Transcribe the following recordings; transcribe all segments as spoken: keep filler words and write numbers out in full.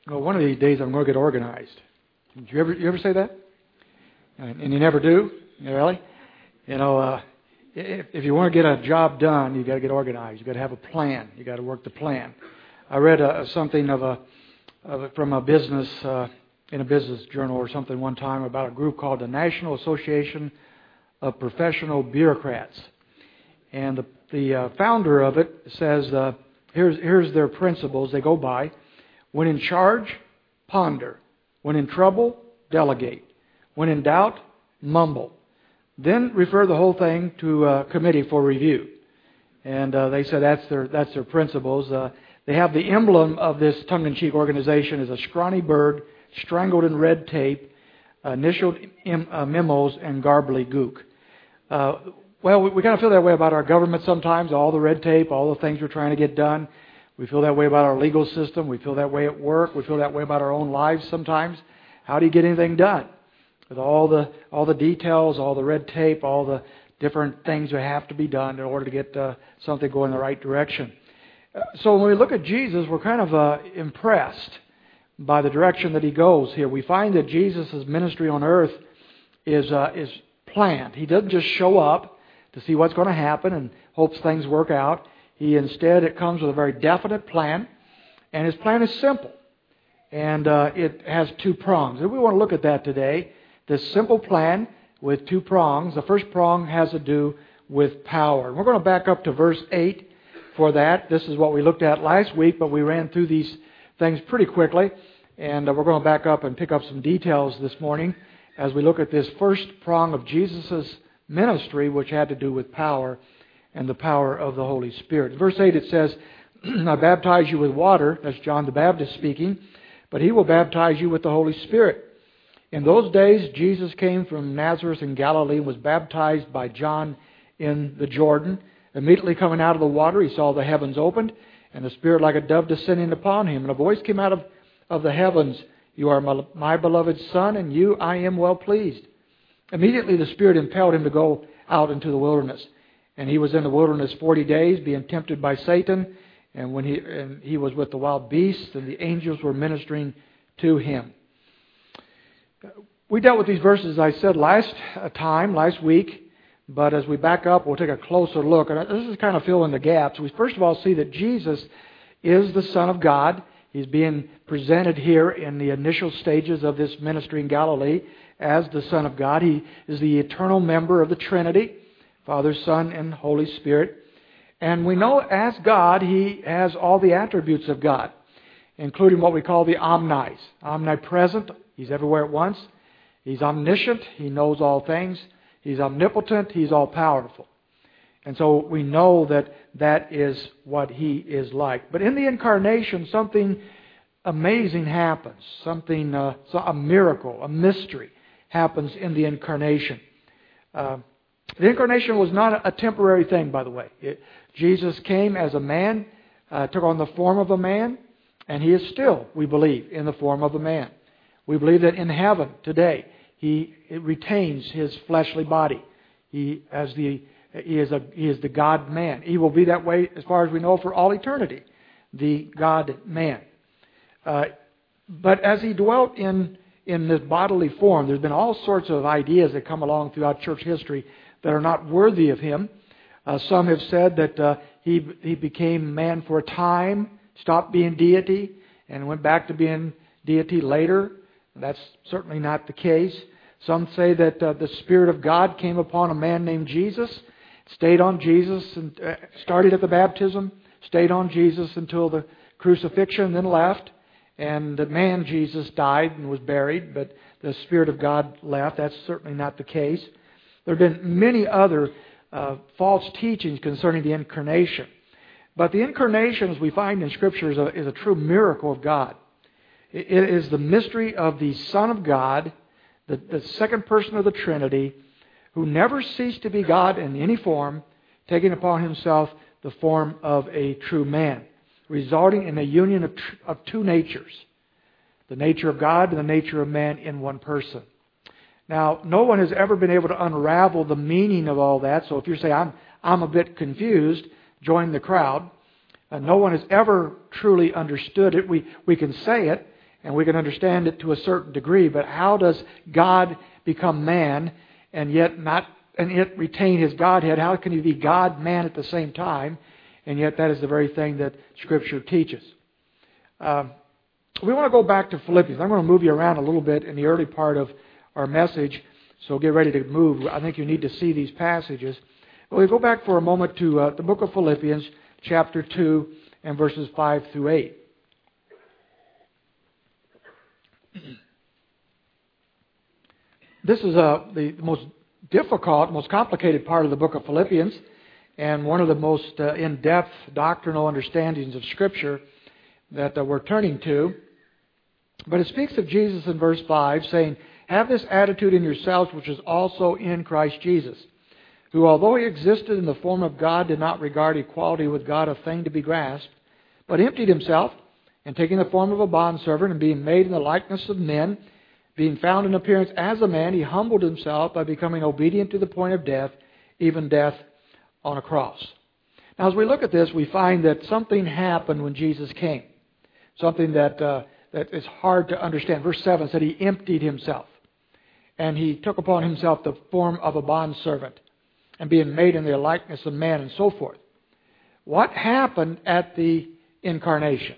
Well, one of these days I'm going to get organized. Did you ever you ever say that? And, and you never do? Really? You know, uh, if, if you want to get a job done, you got to get organized. You got to have a plan. You got to work the plan. I read uh, something of a, of a from a business uh, in a business journal or something one time about a group called the National Association of Professional Bureaucrats, and the the uh, founder of it says uh, here's here's their principles they go by. When in charge, ponder. When in trouble, delegate. When in doubt, mumble. Then refer the whole thing to a committee for review. And uh, they said that's their that's their principles. Uh, they have the emblem of this tongue-in-cheek organization is a scrawny bird strangled in red tape, initialed em, uh, memos, and gobbledygook. Uh, well, we, we kind of feel that way about our government sometimes. All the red tape, all the things we're trying to get done. We feel that way about our legal system. We feel that way at work. We feel that way about our own lives sometimes. How do you get anything done? With all the all the details, all the red tape, all the different things that have to be done in order to get uh, something going in the right direction. Uh, so when we look at Jesus, we're kind of uh, impressed by the direction that He goes here. We find that Jesus' ministry on earth is uh, is planned. He doesn't just show up to see what's going to happen and hopes things work out. He instead, it comes with a very definite plan, and His plan is simple, and uh, it has two prongs. And we want to look at that today. This simple plan with two prongs. The first prong has to do with power. And we're going to back up to verse eight for that. This is what we looked at last week, but we ran through these things pretty quickly, and uh, we're going to back up and pick up some details this morning as we look at this first prong of Jesus' ministry, which had to do with power and the power of the Holy Spirit. In verse eight it says, I baptize you with water. That's John the Baptist speaking. But He will baptize you with the Holy Spirit. In those days, Jesus came from Nazareth in Galilee and was baptized by John in the Jordan. Immediately coming out of the water, He saw the heavens opened and the Spirit like a dove descending upon Him. And a voice came out of, of the heavens, You are my, my beloved Son, and you I am well pleased. Immediately the Spirit impelled Him to go out into the wilderness. And He was in the wilderness forty days, being tempted by Satan. And when he and he was with the wild beasts, and the angels were ministering to Him. We dealt with these verses, as I said, last time, last week. But as we back up, we'll take a closer look. And this is kind of fill in the gaps. We first of all see that Jesus is the Son of God. He's being presented here in the initial stages of this ministry in Galilee as the Son of God. He is the eternal member of the Trinity, Father, Son, and Holy Spirit. And we know as God, He has all the attributes of God, including what we call the omnis. Omnipresent, He's everywhere at once. He's omniscient, He knows all things. He's omnipotent, He's all-powerful. And so we know that that is what He is like. But in the incarnation, something amazing happens. Something, uh, a miracle, a mystery happens in the incarnation. Uh, The incarnation was not a temporary thing, by the way. It, Jesus came as a man, uh, took on the form of a man, and He is still, we believe, in the form of a man. We believe that in heaven today, He retains His fleshly body. He, as the, he, is a, he is the God-man. He will be that way, as far as we know, for all eternity, the God-man. Uh, but as He dwelt in, in this bodily form, there's been all sorts of ideas that come along throughout church history that are not worthy of Him. Uh, some have said that uh, he he became man for a time, stopped being deity, and went back to being deity later. That's certainly not the case. Some say that uh, the Spirit of God came upon a man named Jesus, stayed on Jesus, and uh, started at the baptism, stayed on Jesus until the crucifixion, then left. And the man Jesus died and was buried, but the Spirit of God left. That's certainly not the case. There have been many other uh, false teachings concerning the incarnation. But the incarnation, as we find in Scripture, is a, is a true miracle of God. It, it is the mystery of the Son of God, the, the second person of the Trinity, who never ceased to be God in any form, taking upon Himself the form of a true man, resulting in a union of, tr- of two natures, the nature of God and the nature of man in one person. Now, no one has ever been able to unravel the meaning of all that. So if you say, I'm I'm a bit confused, join the crowd. Uh, no one has ever truly understood it. We we can say it, and we can understand it to a certain degree. But how does God become man and yet not and yet retain His Godhead? How can He be God, man at the same time? And yet that is the very thing that Scripture teaches. Um, we want to go back to Philippians. I'm going to move you around a little bit in the early part of our message, so get ready to move. I think you need to see these passages. But we go back for a moment to uh, the book of Philippians, chapter two, and verses five through eight. This is uh, the most difficult, most complicated part of the book of Philippians, and one of the most uh, in-depth doctrinal understandings of Scripture that uh, we're turning to. But it speaks of Jesus in verse five, saying, "Have this attitude in yourselves, which is also in Christ Jesus, who, although He existed in the form of God, did not regard equality with God a thing to be grasped, but emptied Himself, and taking the form of a bondservant, and being made in the likeness of men, being found in appearance as a man, He humbled Himself by becoming obedient to the point of death, even death on a cross." Now, as we look at this, we find that something happened when Jesus came. Something that uh, that is hard to understand. Verse seven said He emptied Himself. And He took upon Himself the form of a bondservant, and being made in the likeness of man, and so forth. What happened at the incarnation?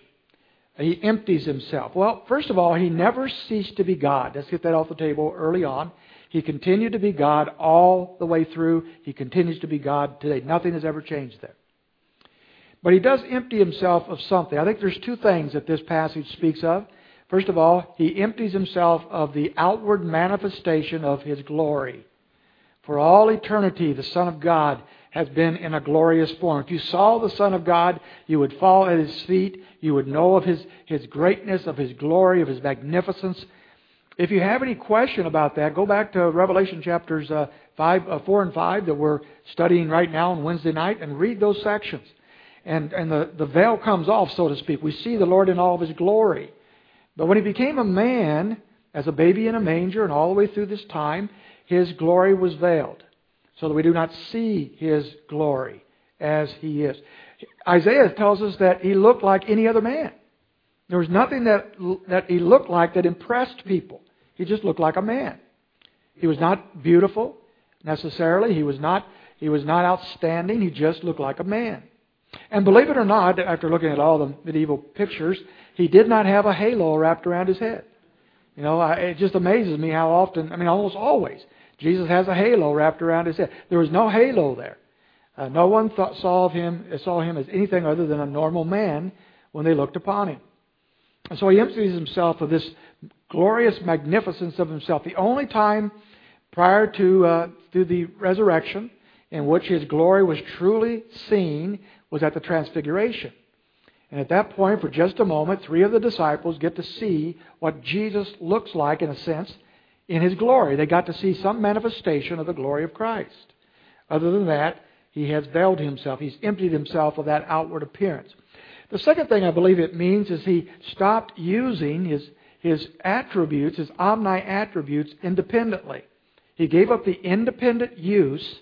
He empties Himself. Well, first of all, He never ceased to be God. Let's get that off the table early on. He continued to be God all the way through. He continues to be God today. Nothing has ever changed there. But He does empty Himself of something. I think there's two things that this passage speaks of. First of all, He empties Himself of the outward manifestation of His glory. For all eternity, the Son of God has been in a glorious form. If you saw the Son of God, you would fall at His feet. You would know of His, His greatness, of His glory, of His magnificence. If you have any question about that, go back to Revelation chapters uh, five, uh, four and five that we're studying right now on Wednesday night, and read those sections. And, and the, the veil comes off, so to speak. We see the Lord in all of His glory. But when He became a man, as a baby in a manger, and all the way through this time, His glory was veiled, so that we do not see His glory as He is. Isaiah tells us that He looked like any other man. There was nothing that, that He looked like that impressed people. He just looked like a man. He was not beautiful, necessarily. He was not, he was not outstanding. He just looked like a man. And believe it or not, after looking at all the medieval pictures, He did not have a halo wrapped around His head. You know, I, it just amazes me how often, I mean almost always, Jesus has a halo wrapped around His head. There was no halo there. Uh, no one thought, saw of him saw him as anything other than a normal man when they looked upon Him. And so He empties Himself of this glorious magnificence of Himself. The only time prior to, uh, to the resurrection in which His glory was truly seen was at the Transfiguration. And at that point, for just a moment, three of the disciples get to see what Jesus looks like, in a sense, in His glory. They got to see some manifestation of the glory of Christ. Other than that, He has veiled Himself. He's emptied Himself of that outward appearance. The second thing I believe it means is He stopped using His, his attributes, His omni-attributes, independently. He gave up the independent use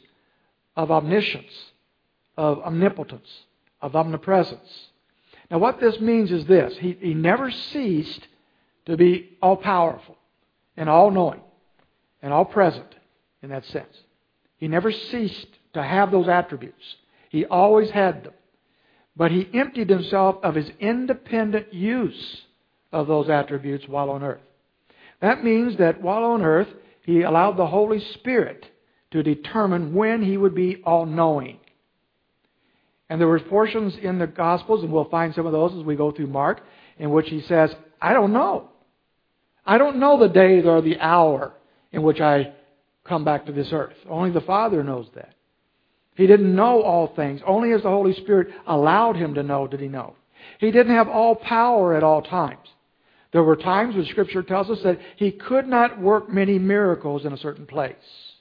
of omniscience, of omnipotence, of omnipresence. Now what this means is this. He, he never ceased to be all-powerful and all-knowing and all-present in that sense. He never ceased to have those attributes. He always had them. But He emptied Himself of His independent use of those attributes while on earth. That means that while on earth, He allowed the Holy Spirit to determine when He would be all-knowing. And there were portions in the Gospels, and we'll find some of those as we go through Mark, in which He says, I don't know. I don't know the day or the hour in which I come back to this earth. Only the Father knows that. He didn't know all things. Only as the Holy Spirit allowed Him to know did He know. He didn't have all power at all times. There were times when Scripture tells us that He could not work many miracles in a certain place.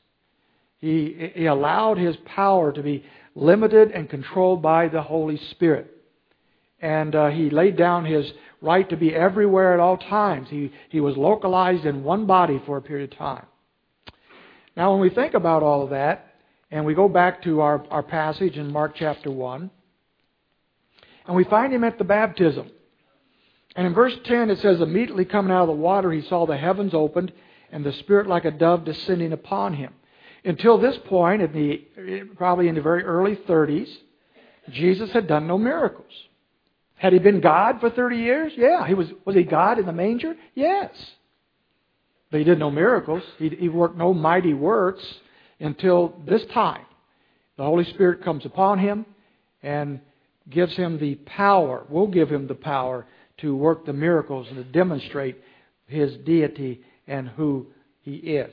He, he allowed His power to be limited and controlled by the Holy Spirit. And uh, He laid down His right to be everywhere at all times. He, he was localized in one body for a period of time. Now when we think about all of that, and we go back to our, our passage in Mark chapter one, and we find Him at the baptism. And in verse ten it says, immediately coming out of the water he saw the heavens opened and the Spirit like a dove descending upon him. Until this point, in the, probably in the very early thirties, Jesus had done no miracles. Had he been God for thirty years? Yeah. He was, was he God in the manger? Yes. But he did no miracles. He, he worked no mighty works until this time. The Holy Spirit comes upon him and gives him the power, will give him the power to work the miracles and to demonstrate his deity and who he is.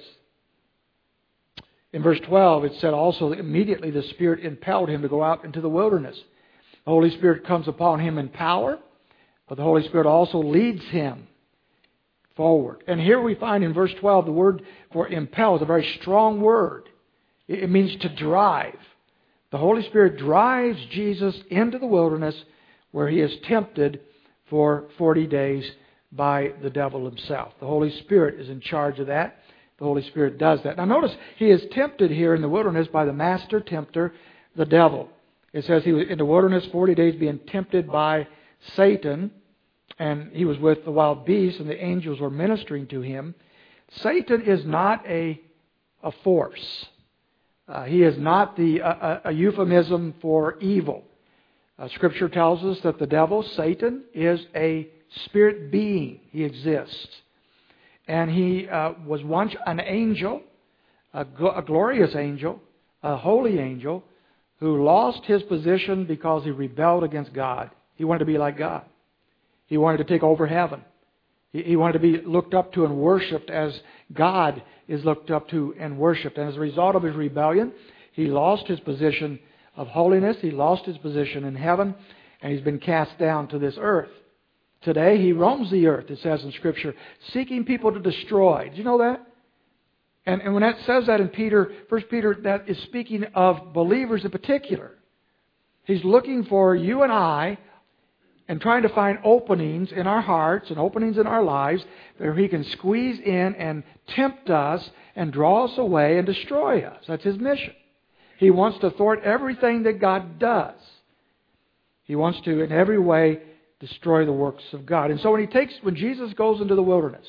In verse twelve, it said also that immediately the Spirit impelled him to go out into the wilderness. The Holy Spirit comes upon him in power, but the Holy Spirit also leads him forward. And here we find in verse twelve the word for impel is a very strong word. It means to drive. The Holy Spirit drives Jesus into the wilderness where he is tempted for forty days by the devil himself. The Holy Spirit is in charge of that. The Holy Spirit does that. Now notice, he is tempted here in the wilderness by the master tempter, the devil. It says he was in the wilderness forty days being tempted by Satan, and he was with the wild beasts, and the angels were ministering to him. Satan is not a, a force. Uh, he is not the uh, a euphemism for evil. Uh, Scripture tells us that the devil, Satan, is a spirit being. He exists. And he uh, was once an angel, a, gl- a glorious angel, a holy angel, who lost his position because he rebelled against God. He wanted to be like God. He wanted to take over heaven. He, he wanted to be looked up to and worshipped as God is looked up to and worshipped. And as a result of his rebellion, he lost his position of holiness. He lost his position in heaven, and he's been cast down to this earth. Today, he roams the earth, it says in Scripture, seeking people to destroy. Did you know that? And, and when that says that in Peter, First Peter, that is speaking of believers in particular. He's looking for you and I and trying to find openings in our hearts and openings in our lives where he can squeeze in and tempt us and draw us away and destroy us. That's his mission. He wants to thwart everything that God does. He wants to, in every way, destroy the works of God. And so when he takes, when Jesus goes into the wilderness,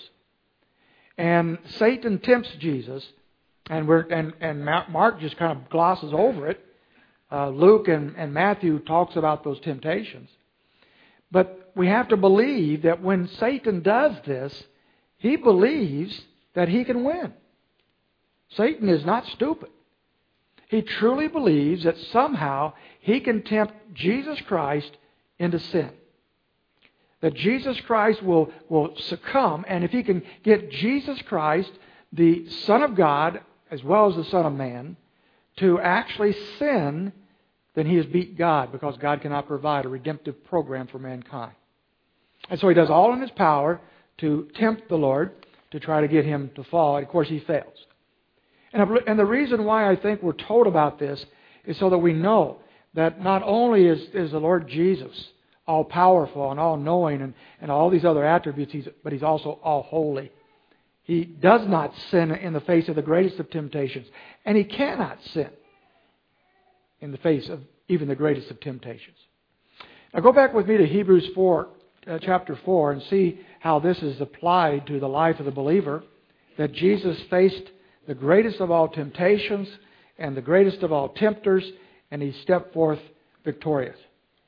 and Satan tempts Jesus, and we're and, and Mark just kind of glosses over it. Uh, Luke and, and Matthew talks about those temptations. But we have to believe that when Satan does this, he believes that he can win. Satan is not stupid. He truly believes that somehow he can tempt Jesus Christ into sin. That Jesus Christ will, will succumb, and if he can get Jesus Christ, the Son of God, as well as the Son of Man, to actually sin, then he has beat God, because God cannot provide a redemptive program for mankind. And so he does all in his power to tempt the Lord, to try to get him to fall, and of course he fails. And, and the reason why I think we're told about this is so that we know that not only is, is the Lord Jesus all-powerful and all-knowing and, and all these other attributes, he's, but he's also all-holy. He does not sin in the face of the greatest of temptations, and he cannot sin in the face of even the greatest of temptations. Now go back with me to Hebrews four, uh, chapter four, and see how this is applied to the life of the believer, that Jesus faced the greatest of all temptations and the greatest of all tempters, and he stepped forth victorious.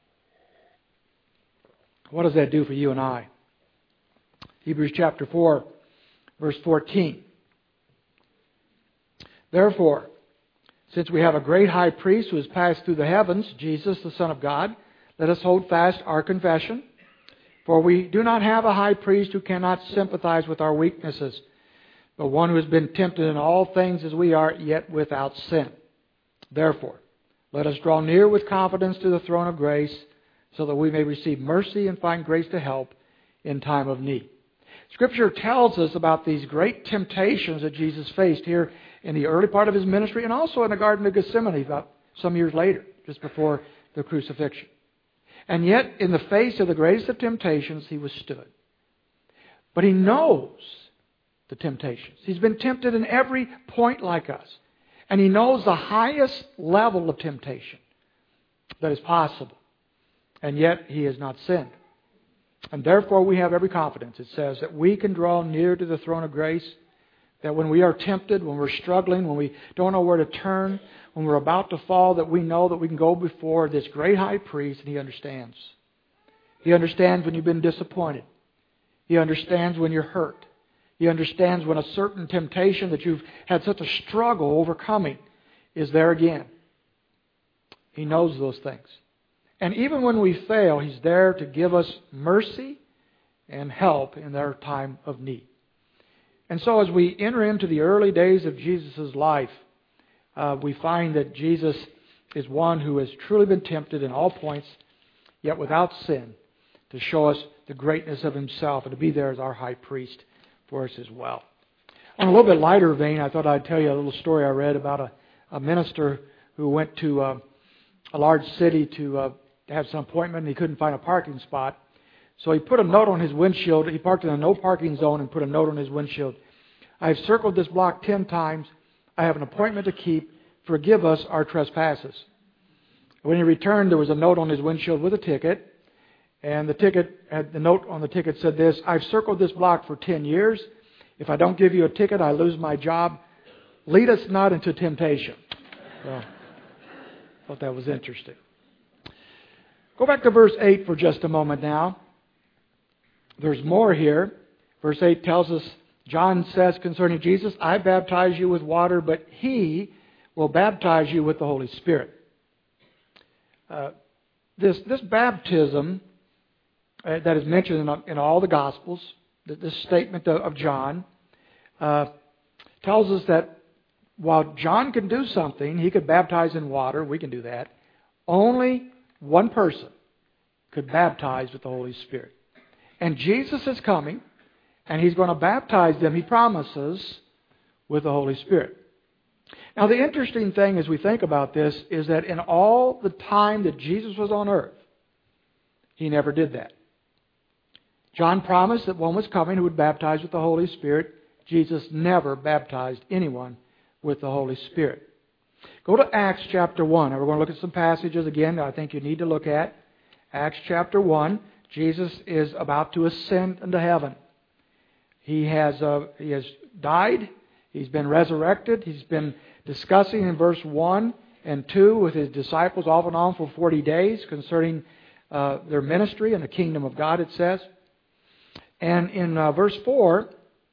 What does that do for you and I? Hebrews chapter four, verse fourteen. Therefore, since we have a great high priest who has passed through the heavens, Jesus, the Son of God, let us hold fast our confession. For we do not have a high priest who cannot sympathize with our weaknesses, but one who has been tempted in all things as we are, yet without sin. Therefore, let us draw near with confidence to the throne of grace, so that we may receive mercy and find grace to help in time of need. Scripture tells us about these great temptations that Jesus faced here in the early part of his ministry, and also in the Garden of Gethsemane about some years later, just before the crucifixion. And yet, in the face of the greatest of temptations, he withstood. But he knows the temptations. He's been tempted in every point like us. And he knows the highest level of temptation that is possible. And yet he has not sinned. And therefore we have every confidence, it says, that we can draw near to the throne of grace, that when we are tempted, when we're struggling, when we don't know where to turn, when we're about to fall, that we know that we can go before this great high priest and He understands. He understands when you've been disappointed. He understands when you're hurt. He understands when a certain temptation that you've had such a struggle overcoming is there again. He knows those things. And even when we fail, He's there to give us mercy and help in our time of need. And so as we enter into the early days of Jesus' life, uh, we find that Jesus is one who has truly been tempted in all points, yet without sin, to show us the greatness of Himself and to be there as our high priest for us as well. On a little bit lighter vein, I thought I'd tell you a little story I read about a, a minister who went to uh, a large city to uh, have some appointment and he couldn't find a parking spot. So he put a note on his windshield. He parked in a no parking zone and put a note on his windshield. I've circled this block ten times. I have an appointment to keep. Forgive us our trespasses. When he returned, there was a note on his windshield with a ticket. And the ticket, had the note on the ticket said this: I've circled this block for ten years. If I don't give you a ticket, I lose my job. Lead us not into temptation. Well, I thought that was interesting. Go back to verse eight for just a moment now. There's more here. Verse eight tells us, John says concerning Jesus, I baptize you with water, but He will baptize you with the Holy Spirit. Uh, this, this baptism uh, that is mentioned in, in all the Gospels, this statement of, of John, uh, tells us that while John can do something, he could baptize in water, we can do that, only one person could baptize with the Holy Spirit. And Jesus is coming, and He's going to baptize them, He promises, with the Holy Spirit. Now, the interesting thing as we think about this is that in all the time that Jesus was on earth, He never did that. John promised that one was coming who would baptize with the Holy Spirit. Jesus never baptized anyone with the Holy Spirit. Go to Acts chapter one. Now we're going to look at some passages again that I think you need to look at. Acts chapter one. Jesus is about to ascend into heaven. He has uh, he has died. He's been resurrected. He's been discussing in verse one and two with His disciples off and on for forty days concerning uh, their ministry and the kingdom of God, it says. And in uh, verse four,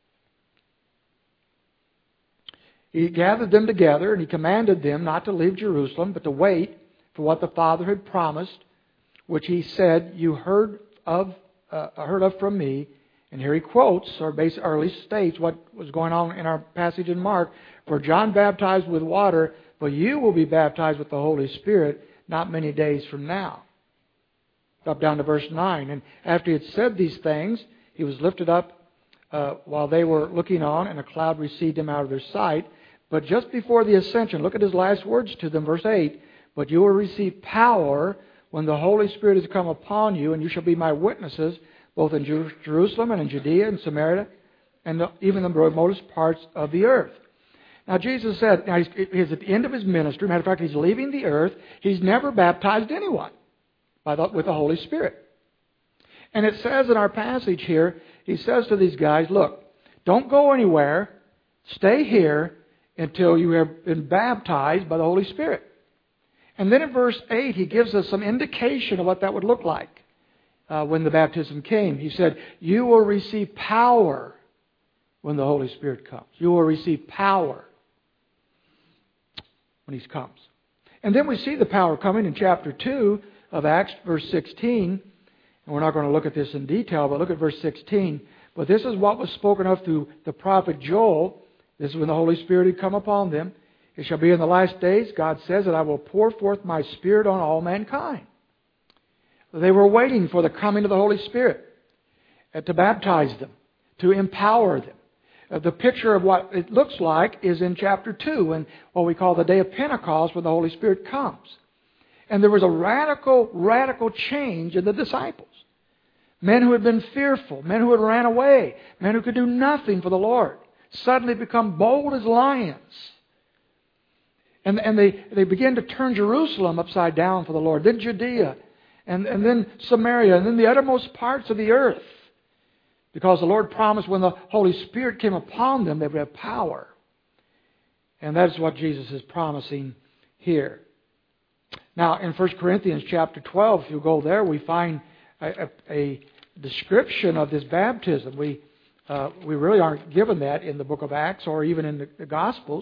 He gathered them together and He commanded them not to leave Jerusalem, but to wait for what the Father had promised, which He said, you heard of uh, heard of from me. And here he quotes, or basically early states, what was going on in our passage in Mark. For John baptized with water, but you will be baptized with the Holy Spirit not many days from now. Up down to verse nine. And after He had said these things, He was lifted up uh, while they were looking on, and a cloud received Him out of their sight. But just before the ascension, look at His last words to them, verse eight. But you will receive power when the Holy Spirit has come upon you, and you shall be my witnesses, both in Jerusalem and in Judea and Samaria, and even the remotest parts of the earth. Now Jesus said, now he's, he's at the end of His ministry. Matter of fact, He's leaving the earth. He's never baptized anyone by the, with the Holy Spirit. And it says in our passage here, He says to these guys, look, don't go anywhere. Stay here until you have been baptized by the Holy Spirit. And then in verse eight, He gives us some indication of what that would look like uh, when the baptism came. He said, you will receive power when the Holy Spirit comes. You will receive power when He comes. And then we see the power coming in chapter two of Acts, verse sixteen. And we're not going to look at this in detail, but look at verse sixteen. But this is what was spoken of through the prophet Joel. This is when the Holy Spirit had come upon them. It shall be in the last days, God says, that I will pour forth my Spirit on all mankind. They were waiting for the coming of the Holy Spirit to baptize them, to empower them. Uh, the picture of what it looks like is in chapter two, and what we call the day of Pentecost, when the Holy Spirit comes. And there was a radical, radical change in the disciples. Men who had been fearful, men who had ran away, men who could do nothing for the Lord, suddenly become bold as lions. And, and they, they began to turn Jerusalem upside down for the Lord. Then Judea and, and then Samaria, and then the uttermost parts of the earth. Because the Lord promised when the Holy Spirit came upon them, they would have power. And that's what Jesus is promising here. Now, in First Corinthians chapter twelve, if you go there, we find a, a, a description of this baptism. We uh, we really aren't given that in the book of Acts or even in the, the Gospels.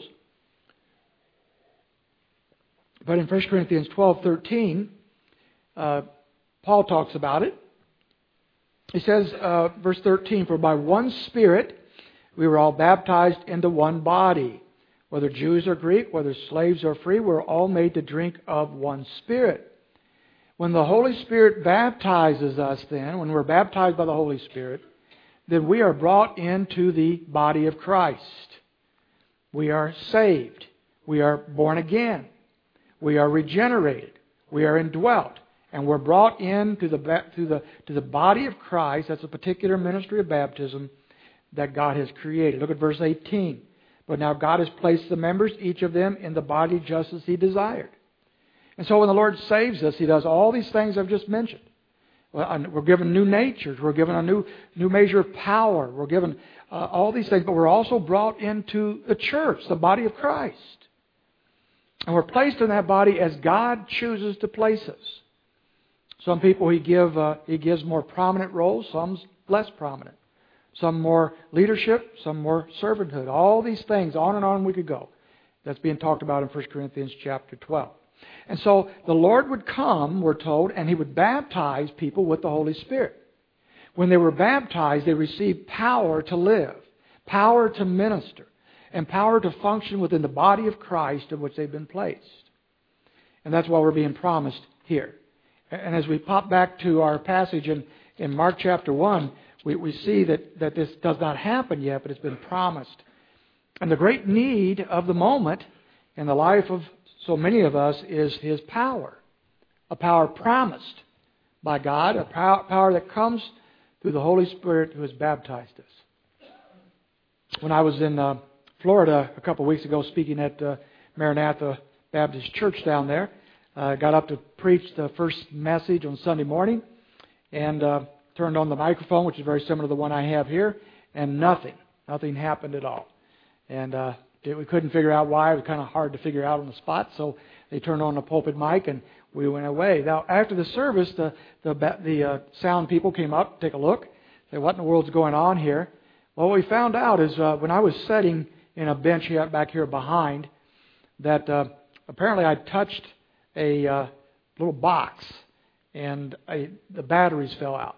But in First Corinthians twelve thirteen, uh, Paul talks about it. He says, uh, verse thirteen, "For by one Spirit we were all baptized into one body. Whether Jews or Greek, whether slaves or free, we're all made to drink of one Spirit." When the Holy Spirit baptizes us then, when we're baptized by the Holy Spirit, then we are brought into the body of Christ. We are saved. We are born again. We are regenerated. We are indwelt. And we're brought into the, to the, to the body of Christ. That's a particular ministry of baptism that God has created. Look at verse eighteen. "But now God has placed the members, each of them, in the body just as He desired." And so when the Lord saves us, He does all these things I've just mentioned. We're given new natures. We're given a new, new measure of power. We're given uh, all these things. But we're also brought into the church, the body of Christ. And we're placed in that body as God chooses to place us. Some people He give uh, He gives more prominent roles, some less prominent. Some more leadership, some more servanthood. All these things, on and on we could go. That's being talked about in First Corinthians chapter twelve. And so the Lord would come, we're told, and He would baptize people with the Holy Spirit. When they were baptized, they received power to live, power to minister, and power to function within the body of Christ in which they've been placed. And that's what we're being promised here. And as we pop back to our passage in, in Mark chapter one, we, we see that, that this does not happen yet, but it's been promised. And the great need of the moment in the life of so many of us is His power. A power promised by God, a power, power that comes through the Holy Spirit who has baptized us. When I was in uh, Florida a couple of weeks ago speaking at uh, Maranatha Baptist Church down there, I uh, got up to preach the first message on Sunday morning and uh, turned on the microphone, which is very similar to the one I have here, and nothing. Nothing happened at all. And uh, we couldn't figure out why. It was kind of hard to figure out on the spot, so they turned on the pulpit mic and we went away. Now, after the service, the the, the uh, sound people came up to take a look, said, "What in the world's going on here?" Well, what we found out is uh, when I was sitting in a bench here, back here behind, that uh, apparently I touched a uh, little box and I, the batteries fell out.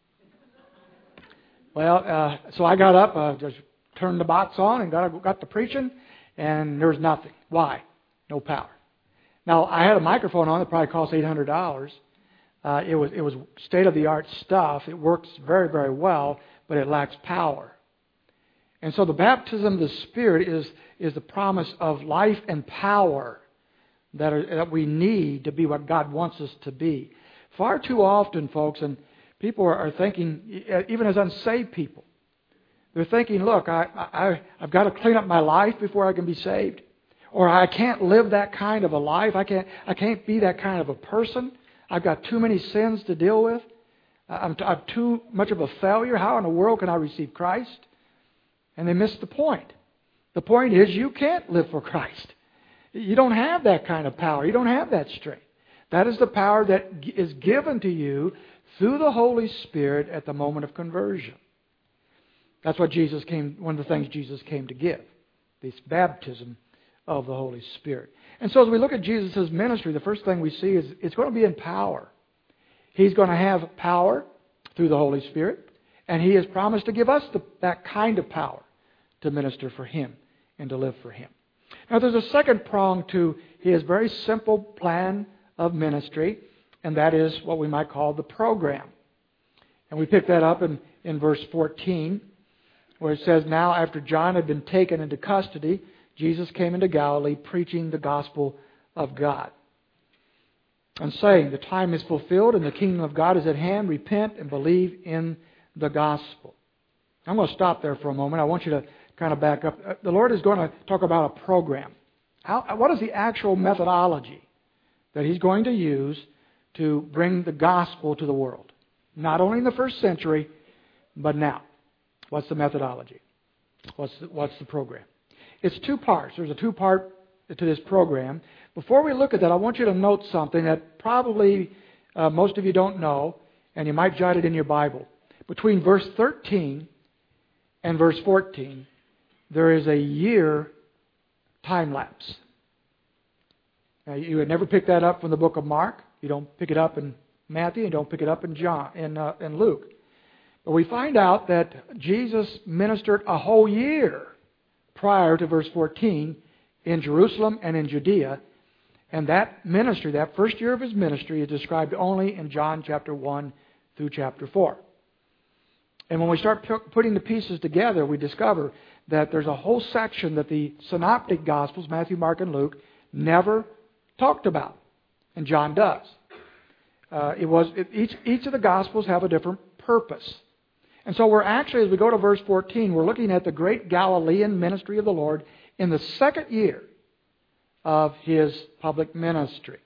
Well, uh, so I got up, uh, just turned the box on and got got to preaching, and there was nothing. Why? No power. Now, I had a microphone on that probably cost eight hundred dollars. Uh, it was it was state-of-the-art stuff. It works very, very well, but it lacks power. And so the baptism of the Spirit is, is the promise of life and power that, are, that we need to be what God wants us to be. Far too often, folks, and people are, are thinking, even as unsaved people, they're thinking, look, I, I, I've got to clean up my life before I can be saved. Or I can't live that kind of a life. I can't, I can't be that kind of a person. I've got too many sins to deal with. I'm, I'm too much of a failure. How in the world can I receive Christ? And they miss the point. The point is you can't live for Christ. You don't have that kind of power. You don't have that strength. That is the power that is given to you through the Holy Spirit at the moment of conversion. That's what Jesus came, one of the things Jesus came to give. This baptism of the Holy Spirit. And so as we look at Jesus' ministry, the first thing we see is it's going to be in power. He's going to have power through the Holy Spirit, and He has promised to give us the, that kind of power to minister for Him and to live for Him. Now there's a second prong to His very simple plan of ministry, and that is what we might call the program. And we pick that up in, in verse fourteen, where it says, "Now after John had been taken into custody, Jesus came into Galilee preaching the gospel of God, and saying, 'The time is fulfilled and the kingdom of God is at hand. Repent and believe in the gospel.'" I'm going to stop there for a moment. I want you to kind of back up. The Lord is going to talk about a program. How, what is the actual methodology that He's going to use to bring the gospel to the world. Not only in the first century, but now. What's the methodology? What's the, what's the program? It's two parts. There's a two-part to this program. Before we look at that, I want you to note something that probably uh, most of you don't know, and you might jot it in your Bible. Between verse thirteen and verse fourteen, there is a year time lapse. Now, you would never pick that up from the book of Mark. You don't pick it up in Matthew. You don't pick it up in John, in, uh, in Luke. But we find out that Jesus ministered a whole year prior to verse fourteen in Jerusalem and in Judea. And that ministry, that first year of His ministry, is described only in John chapter one through chapter four. And when we start p- putting the pieces together, we discover that there's a whole section that the synoptic Gospels, Matthew, Mark, and Luke, never talked about. And John does. Uh, it was it, each, each of the Gospels have a different purpose. And so we're actually, as we go to verse fourteen, we're looking at the great Galilean ministry of the Lord in the second year of His public ministry.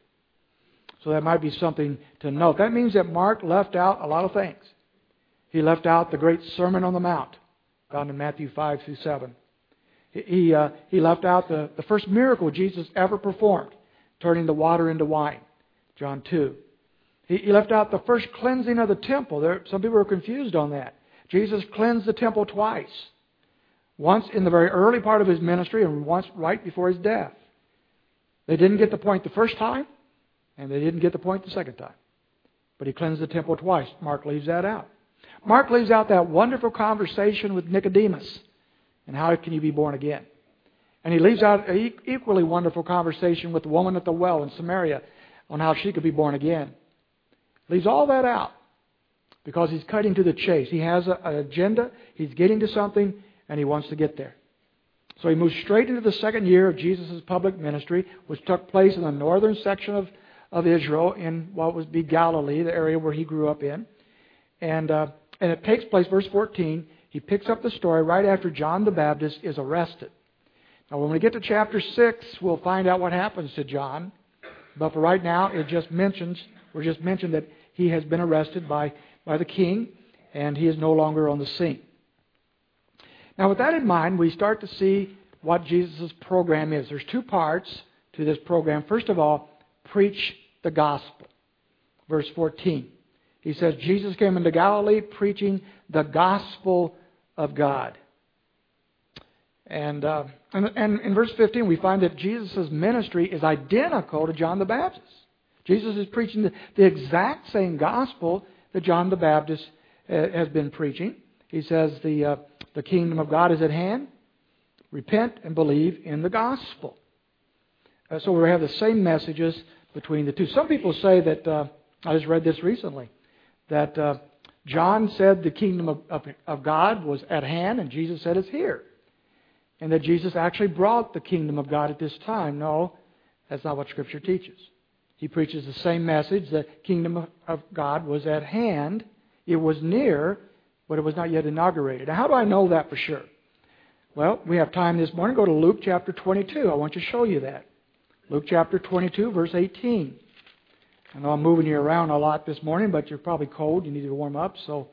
So that might be something to note. That means that Mark left out a lot of things. He left out the great Sermon on the Mount, found in Matthew five through seven. He, uh, he left out the, the first miracle Jesus ever performed, turning the water into wine, John two. He, he left out the first cleansing of the temple. There, some people are confused on that. Jesus cleansed the temple twice. Once in the very early part of His ministry and once right before His death. They didn't get the point the first time, and they didn't get the point the second time. But He cleansed the temple twice. Mark leaves that out. Mark leaves out that wonderful conversation with Nicodemus and how can you be born again. And he leaves out an equally wonderful conversation with the woman at the well in Samaria on how she could be born again. Leaves all that out because he's cutting to the chase. He has a, an agenda, he's getting to something, and he wants to get there. So he moves straight into the second year of Jesus' public ministry, which took place in the northern section of, of Israel in what would be Galilee, the area where he grew up in. And, uh, and it takes place, verse fourteen, he picks up the story right after John the Baptist is arrested. Now when we get to chapter six, we'll find out what happens to John. But for right now, it just mentions, we're just mentioned that he has been arrested by, by the king, and he is no longer on the scene. Now with that in mind, we start to see what Jesus' program is. There's two parts to this program. First of all, preach the gospel. Verse fourteen. He says, Jesus came into Galilee preaching the gospel of God. And, uh, and, and in verse fifteen, we find that Jesus' ministry is identical to John the Baptist. Jesus is preaching the, the exact same gospel that John the Baptist uh, has been preaching. He says the, uh, the kingdom of God is at hand. Repent and believe in the gospel. Uh, so we have the same messages between the two. Some people say that, uh, I just read this recently, that uh, John said the kingdom of, of, of God was at hand and Jesus said it's here. And that Jesus actually brought the kingdom of God at this time. No, that's not what Scripture teaches. He preaches the same message. The kingdom of God was at hand. It was near, but it was not yet inaugurated. Now, how do I know that for sure? Well, we have time this morning. Go to Luke chapter twenty-two. I want to show you that. Luke chapter twenty-two, verse eighteen. I know I'm moving you around a lot this morning, but you're probably cold. You need to warm up. So,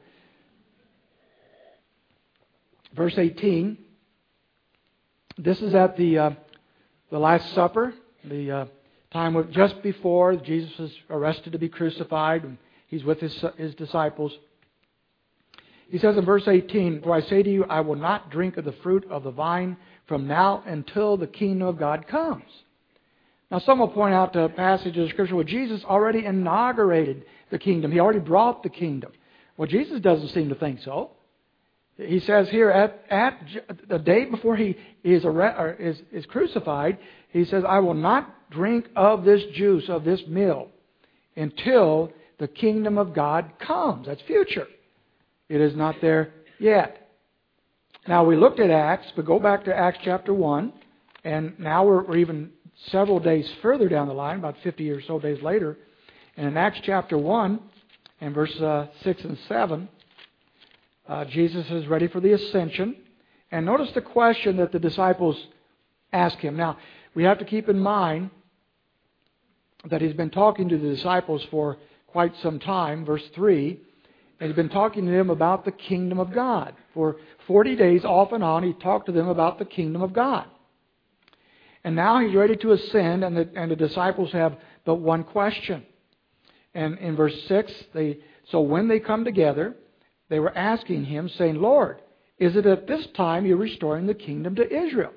verse eighteen. This is at the uh, the Last Supper, the uh, time of just before Jesus is arrested to be crucified, and he's with his his disciples. He says in verse eighteen, "For I say to you, I will not drink of the fruit of the vine from now until the kingdom of God comes." Now, some will point out the passage of Scripture where Jesus already inaugurated the kingdom. He already brought the kingdom. Well, Jesus doesn't seem to think so. He says here, at, at the day before he is, or is, is crucified, he says, "I will not drink of this juice, of this meal, until the kingdom of God comes." That's future. It is not there yet. Now, we looked at Acts, but go back to Acts chapter one, and now we're, we're even several days further down the line, about fifty or so days later. And in Acts chapter one, and verse uh, six and seven, Uh, Jesus is ready for the ascension. And notice the question that the disciples ask him. Now, we have to keep in mind that He's been talking to the disciples for quite some time, verse three, and He's been talking to them about the kingdom of God. For forty days off and on, He talked to them about the kingdom of God. And now He's ready to ascend, and the, and the disciples have but one question. And in verse six, they so when they come together, they were asking Him, saying, Lord, is it at this time You're restoring the kingdom to Israel?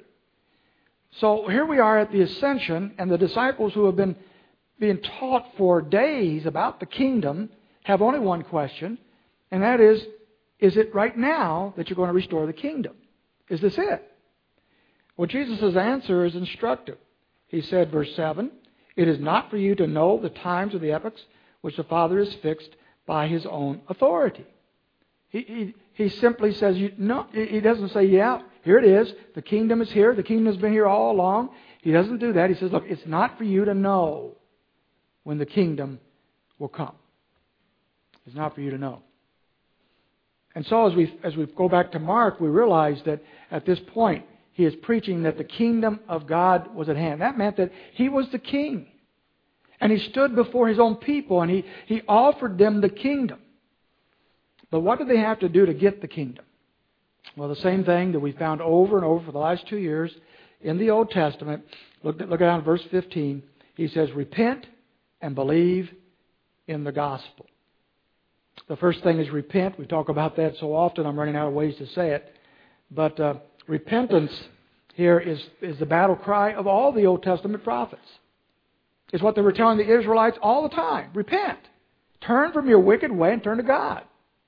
So here we are at the ascension, and the disciples who have been being taught for days about the kingdom have only one question, and that is, is it right now that you're going to restore the kingdom? Is this it? Well, Jesus' answer is instructive. He said, verse seven, it is not for you to know the times or the epochs which the Father has fixed by His own authority. He, he, he simply says, you, no, He doesn't say, yeah, here it is. The kingdom is here. The kingdom has been here all along. He doesn't do that. He says, look, it's not for you to know when the kingdom will come. It's not for you to know. And so as we as we go back to Mark, we realize that at this point, he is preaching that the kingdom of God was at hand. That meant that He was the king. And He stood before His own people and He, he offered them the kingdom. But what did they have to do to get the kingdom? Well, the same thing that we found over and over for the last two years in the Old Testament. Look, look down at verse fifteen. He says, repent and believe in the gospel. The first thing is repent. We talk about that so often, I'm running out of ways to say it. But uh, repentance here is, is the battle cry of all the Old Testament prophets. It's what they were telling the Israelites all the time. Repent. Turn from your wicked way and turn to God.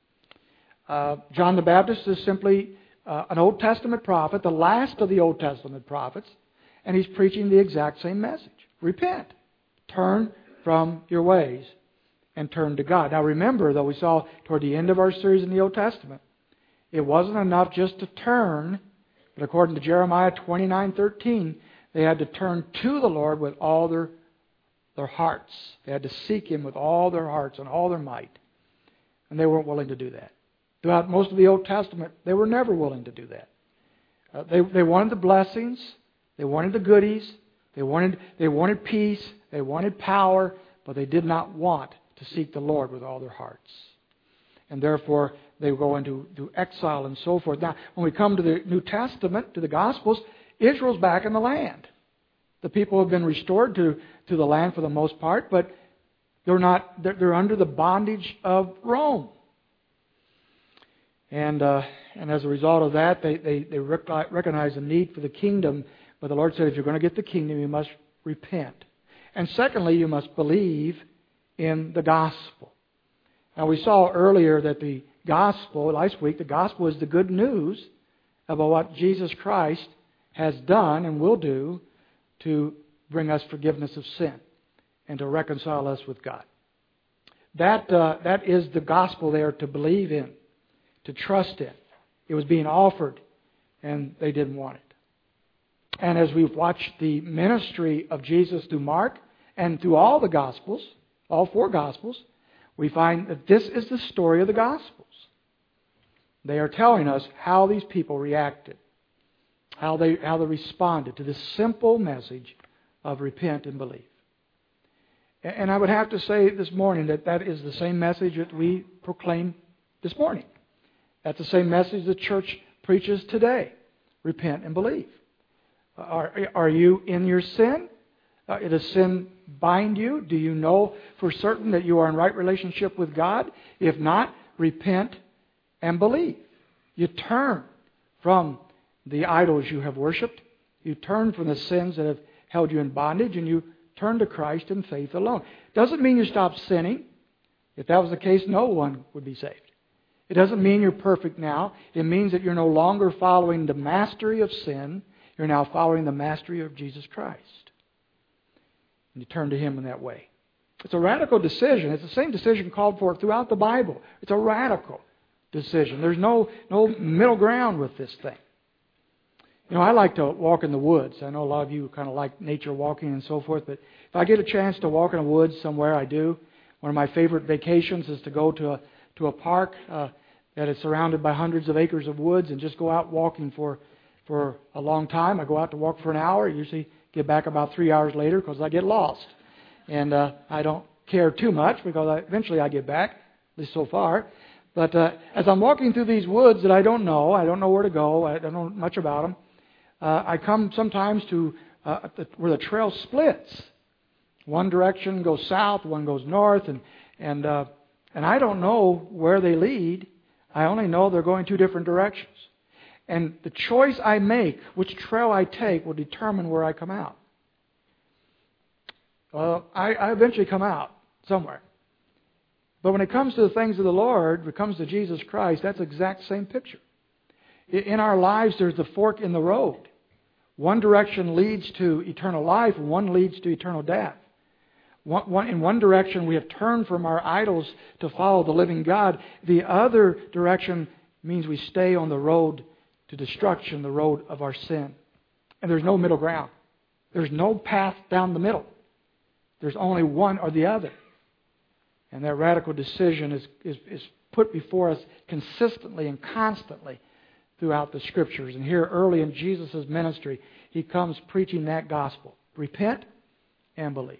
Uh, John the Baptist is simply uh, an Old Testament prophet, the last of the Old Testament prophets, and he's preaching the exact same message. Repent. Turn from your ways and turn to God. Now remember, though, we saw toward the end of our series in the Old Testament, it wasn't enough just to turn, but according to Jeremiah twenty-nine thirteen, they had to turn to the Lord with all their, their hearts. They had to seek Him with all their hearts and all their might. And they weren't willing to do that. Throughout most of the Old Testament, they were never willing to do that. Uh, they, they wanted the blessings. They wanted the goodies. They wanted, they wanted peace. They wanted power. But they did not want to seek the Lord with all their hearts. And therefore, they go into to exile and so forth. Now, when we come to the New Testament, to the Gospels, Israel's back in the land. The people have been restored to, to the land for the most part, but they're not. They're, they're under the bondage of Rome. And uh, and as a result of that, they, they, they recognize the need for the kingdom. But the Lord said, if you're going to get the kingdom, you must repent. And secondly, you must believe in the gospel. Now, we saw earlier that the gospel, last week, the gospel is the good news about what Jesus Christ has done and will do to bring us forgiveness of sin and to reconcile us with God. That uh, that is the gospel there to believe in, to trust in. It was being offered, and they didn't want it. And as we've watched the ministry of Jesus through Mark and through all the Gospels, all four Gospels, we find that this is the story of the Gospels. They are telling us how these people reacted, how they how they responded to this simple message of repent and believe. And I would have to say this morning that that is the same message that we proclaim this morning. That's the same message the church preaches today. Repent and believe. Are, are you in your sin? Uh, does sin bind you? Do you know for certain that you are in right relationship with God? If not, repent and believe. You turn from the idols you have worshipped. You turn from the sins that have held you in bondage, and you turn to Christ in faith alone. Doesn't mean you stop sinning. If that was the case, no one would be saved. It doesn't mean you're perfect now. It means that you're no longer following the mastery of sin. You're now following the mastery of Jesus Christ. And you turn to Him in that way. It's a radical decision. It's the same decision called for throughout the Bible. It's a radical decision. There's no, no middle ground with this thing. You know, I like to walk in the woods. I know a lot of you kind of like nature walking and so forth, but if I get a chance to walk in the woods somewhere, I do. One of my favorite vacations is to go to a to a park uh, that is surrounded by hundreds of acres of woods and just go out walking for for a long time. I go out to walk for an hour. I usually get back about three hours later because I get lost. And uh, I don't care too much because I, eventually I get back, at least so far. But uh, as I'm walking through these woods that I don't know, I don't know where to go, I don't know much about them, uh, I come sometimes to uh, the, where the trail splits. One direction goes south, one goes north, and and uh, and I don't know where they lead. I only know they're going two different directions. And the choice I make, which trail I take, will determine where I come out. Well, I, I eventually come out somewhere. But when it comes to the things of the Lord, when it comes to Jesus Christ, that's the exact same picture. In our lives, there's the fork in the road. One direction leads to eternal life, and one leads to eternal death. One, one, in one direction, we have turned from our idols to follow the living God. The other direction means we stay on the road to destruction, the road of our sin. And there's no middle ground. There's no path down the middle. There's only one or the other. And that radical decision is, is, is put before us consistently and constantly throughout the Scriptures. And here early in Jesus' ministry, He comes preaching that gospel. Repent and believe.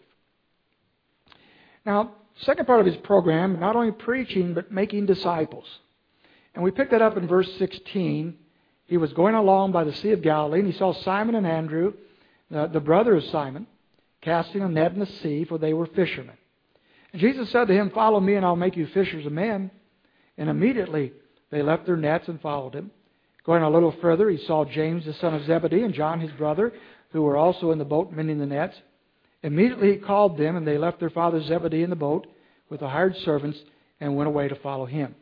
Now, second part of His program, not only preaching, but making disciples. And we pick that up in verse sixteen. He was going along by the Sea of Galilee, and He saw Simon and Andrew, the, the brother of Simon, casting a net in the sea, for they were fishermen. And Jesus said to him, "Follow me, and I'll make you fishers of men." And immediately they left their nets and followed Him. Going a little further, He saw James, the son of Zebedee, and John, his brother, who were also in the boat mending the nets. Immediately He called them, and they left their father Zebedee in the boat with the hired servants and went away to follow Him.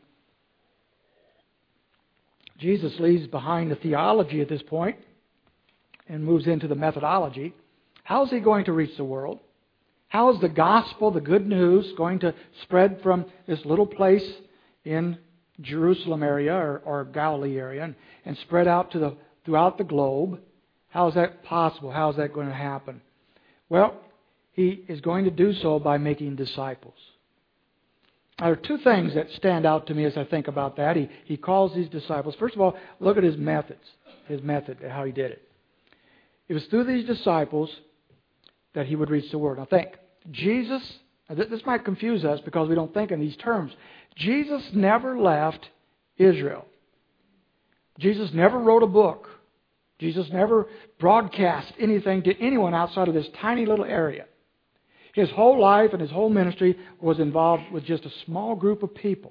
Jesus leaves behind the theology at this point and moves into the methodology. How is He going to reach the world? How is the gospel, the good news, going to spread from this little place in Jerusalem area or, or Galilee area and, and spread out to the throughout the globe? How is that possible? How is that going to happen? Well, He is going to do so by making disciples. Now, there are two things that stand out to me as I think about that. He, he calls these disciples. First of all, look at His methods, His method, how He did it. It was through these disciples that He would reach the world. Now think, Jesus, this might confuse us because we don't think in these terms. Jesus never left Israel. Jesus never wrote a book. Jesus never broadcast anything to anyone outside of this tiny little area. His whole life and His whole ministry was involved with just a small group of people.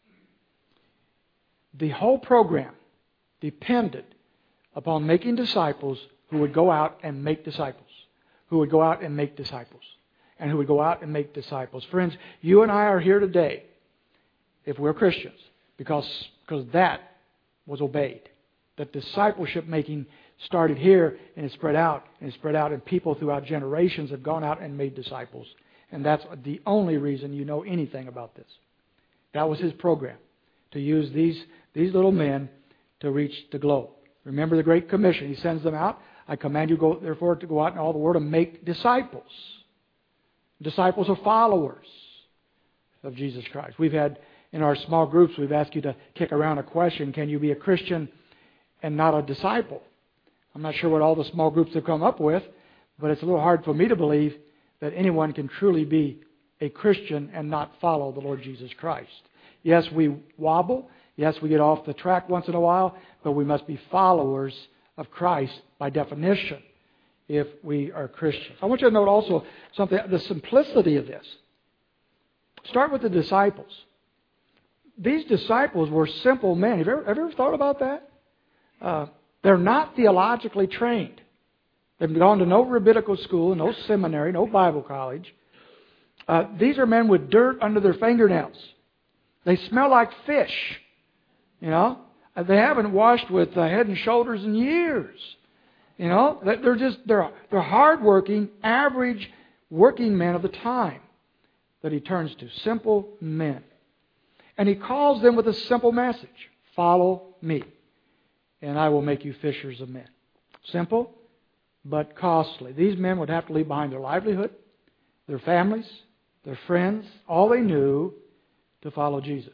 The whole program depended upon making disciples who would go out and make disciples. Who would go out and make disciples. And who would go out and make disciples. Friends, you and I are here today if we're Christians because, because that was obeyed. That discipleship making started here and it spread out and it spread out and people throughout generations have gone out and made disciples. And that's the only reason you know anything about this. That was His program, to use these, these little men to reach the globe. Remember the Great Commission. He sends them out. I command you, go, therefore, to go out in all the world and make disciples. Disciples are followers of Jesus Christ. We've had, in our small groups, we've asked you to kick around a question, can you be a Christian and not a disciple? I'm not sure what all the small groups have come up with, but it's a little hard for me to believe that anyone can truly be a Christian and not follow the Lord Jesus Christ. Yes, we wobble. Yes, we get off the track once in a while, but we must be followers of Christ by definition if we are Christians. I want you to note also something, the simplicity of this. Start with the disciples. These disciples were simple men. Have you ever, have you ever thought about that? Uh, they're not theologically trained. They've gone to no rabbinical school, no seminary, no Bible college. Uh, these are men with dirt under their fingernails. They smell like fish. You know, they haven't washed with uh, Head and Shoulders in years. You know, they're just they're they're hardworking, average working men of the time that He turns to, simple men, and He calls them with a simple message: "Follow me, and I will make you fishers of men." Simple, but costly. These men would have to leave behind their livelihood, their families, their friends, all they knew to follow Jesus.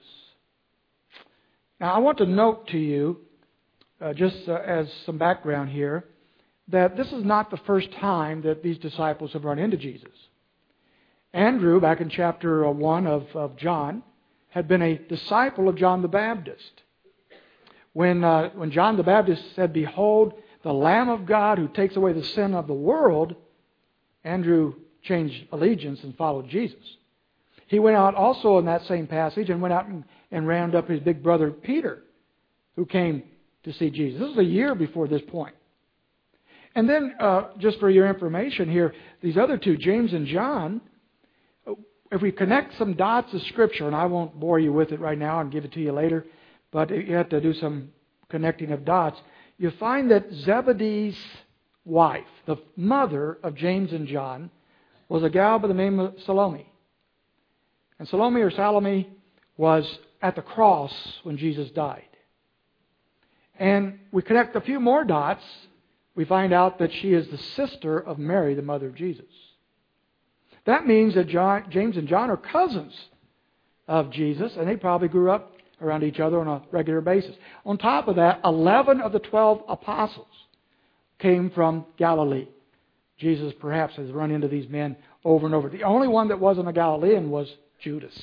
Now, I want to note to you, uh, just uh, as some background here, that this is not the first time that these disciples have run into Jesus. Andrew, back in chapter one of, of John, had been a disciple of John the Baptist. When, uh, when John the Baptist said, "Behold, the Lamb of God who takes away the sin of the world," Andrew changed allegiance and followed Jesus. He went out also in that same passage and went out and, and rounded up his big brother Peter, who came to see Jesus. This was a year before this point. And then, uh, just for your information here, these other two, James and John, if we connect some dots of Scripture, and I won't bore you with it right now and give it to you later, but you have to do some connecting of dots, you find that Zebedee's wife, the mother of James and John, was a gal by the name of Salome. And Salome or Salome was at the cross when Jesus died. And we connect a few more dots. We find out that she is the sister of Mary, the mother of Jesus. That means that John, James and John are cousins of Jesus, and they probably grew up around each other on a regular basis. On top of that, eleven of the twelve apostles came from Galilee. Jesus perhaps has run into these men over and over. The only one that wasn't a Galilean was Judas,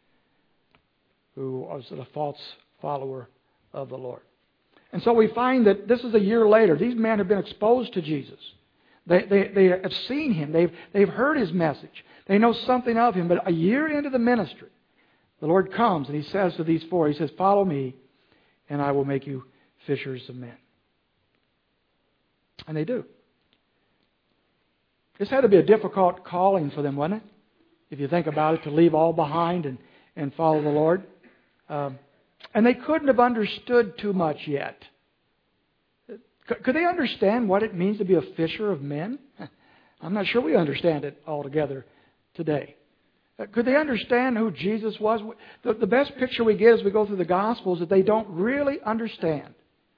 who was a false follower of the Lord. And so we find that this is a year later. These men have been exposed to Jesus. They, they, they have seen Him. They've, they've heard His message. They know something of Him. But a year into the ministry, the Lord comes and He says to these four, He says, "Follow me, and I will make you fishers of men." And they do. This had to be a difficult calling for them, wasn't it? If you think about it, to leave all behind and, and follow the Lord. Um, and they couldn't have understood too much yet. Could they understand what it means to be a fisher of men? I'm not sure we understand it altogether today. Could they understand who Jesus was? The, the best picture we get as we go through the Gospels is that they don't really understand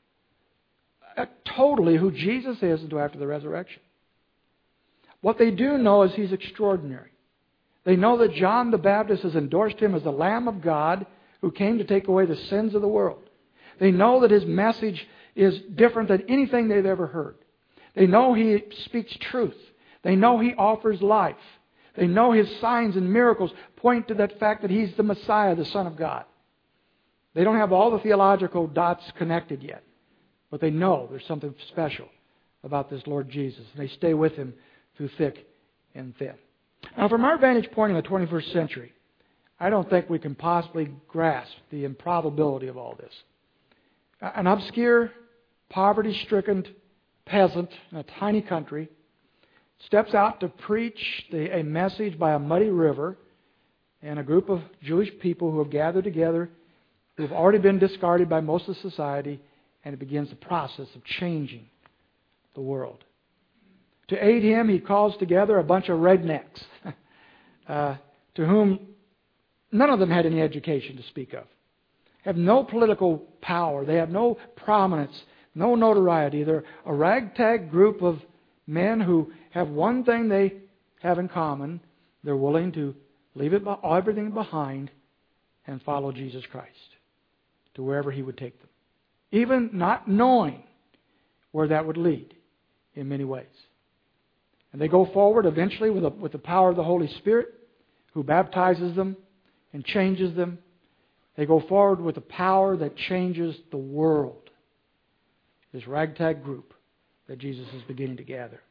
uh, totally who Jesus is until after the resurrection. What they do know is He's extraordinary. They know that John the Baptist has endorsed Him as the Lamb of God who came to take away the sins of the world. They know that His message is different than anything they've ever heard. They know He speaks truth. They know He offers life. They know His signs and miracles point to that fact that He's the Messiah, the Son of God. They don't have all the theological dots connected yet, but they know there's something special about this Lord Jesus. And they stay with Him through thick and thin. Now, from our vantage point in the twenty-first century, I don't think we can possibly grasp the improbability of all this. An obscure, poverty-stricken peasant in a tiny country steps out to preach the, a message by a muddy river, and a group of Jewish people who have gathered together, who have already been discarded by most of society, and it begins the process of changing the world. To aid him, he calls together a bunch of rednecks, uh, to whom none of them had any education to speak of, have no political power, they have no prominence, no notoriety. They're a ragtag group of men who have one thing they have in common: they're willing to leave it, everything behind and follow Jesus Christ to wherever He would take them, even not knowing where that would lead in many ways. And they go forward eventually with, a, with the power of the Holy Spirit, who baptizes them and changes them. They go forward with the power that changes the world. This ragtag group that Jesus is beginning to gather.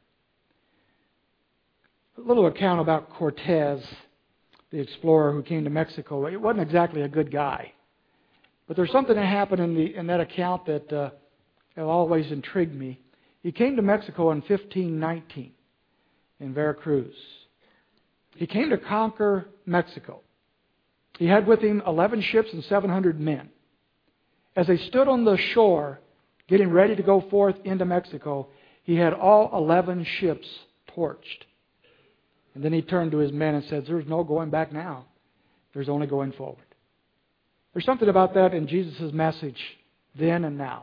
A little account about Cortez, the explorer who came to Mexico. He wasn't exactly a good guy. But there's something that happened in, the, in that account that uh, have always intrigued me. He came to Mexico in fifteen nineteen in Veracruz. He came to conquer Mexico. He had with him eleven ships and seven hundred men. As they stood on the shore, getting ready to go forth into Mexico, he had all eleven ships torched. And then he turned to his men and said, "There's no going back now. There's only going forward." There's something about that in Jesus' message then and now.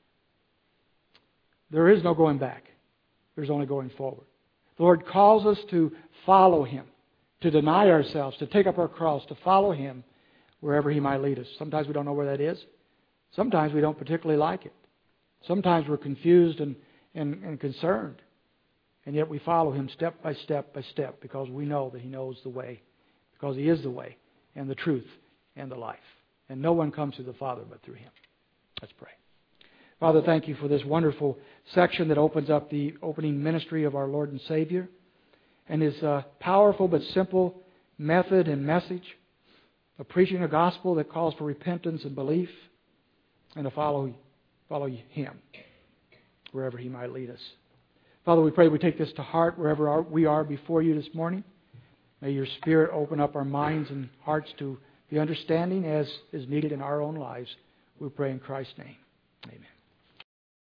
There is no going back. There's only going forward. The Lord calls us to follow Him, to deny ourselves, to take up our cross, to follow Him wherever He might lead us. Sometimes we don't know where that is. Sometimes we don't particularly like it. Sometimes we're confused and, and, and concerned. And yet we follow Him step by step by step because we know that He knows the way, because He is the way and the truth and the life. And no one comes to the Father but through Him. Let's pray. Father, thank You for this wonderful section that opens up the opening ministry of our Lord and Savior and His uh, powerful but simple method and message of preaching a gospel that calls for repentance and belief and to follow, follow Him wherever He might lead us. Father, we pray we take this to heart wherever we are before You this morning. May Your Spirit open up our minds and hearts to the understanding as is needed in our own lives. We pray in Christ's name. Amen.